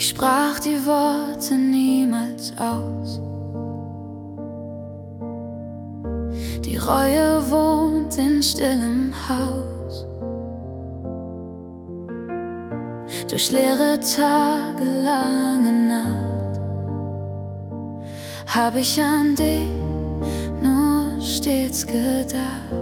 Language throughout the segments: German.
sprach die Worte niemals aus. Die Reue wohnt in stillem Haus. Durch leere Tage, lange Nacht, hab ich an dich nur stets gedacht.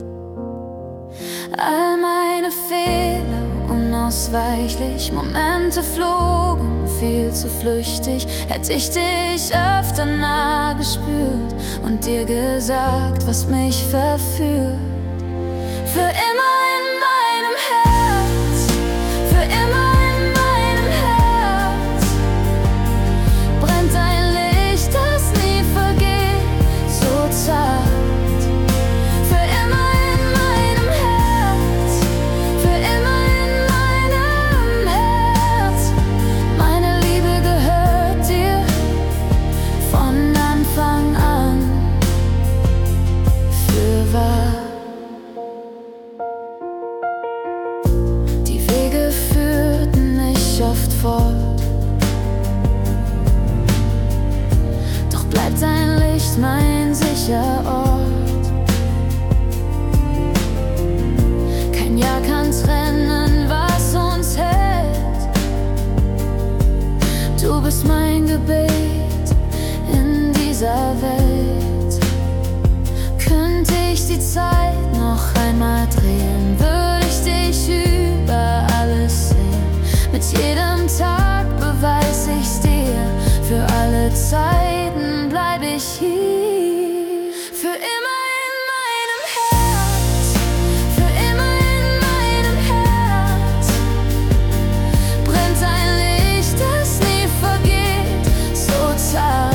All meine Fehler unausweichlich, Momente flogen viel zu flüchtig. Hätte ich dich öfter nah gespürt und dir gesagt, was mich verführt. Für immer in meinem Herz, für immer in meinem Herz brennt ein Licht, das nie vergeht, so zart. Die Wege führten mich oft fort, doch bleibt dein Licht mein sicherer Ort. Kein Jahr kann trennen, was uns hält. Du bist mein Gebet in dieser Welt. Könnte ich die Zeit noch einmal drehen, würde ich dich über alles sehen. Mit jedem Tag beweis ich's dir, für alle Zeiten bleib ich hier. Für immer in meinem Herz, für immer in meinem Herz brennt ein Licht, das nie vergeht, so zart.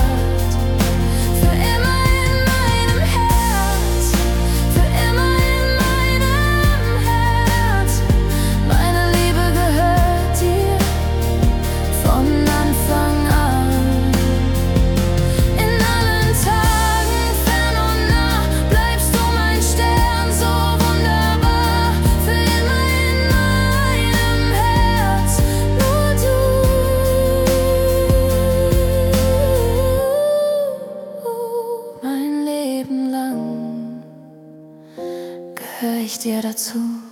Hör ich dir dazu?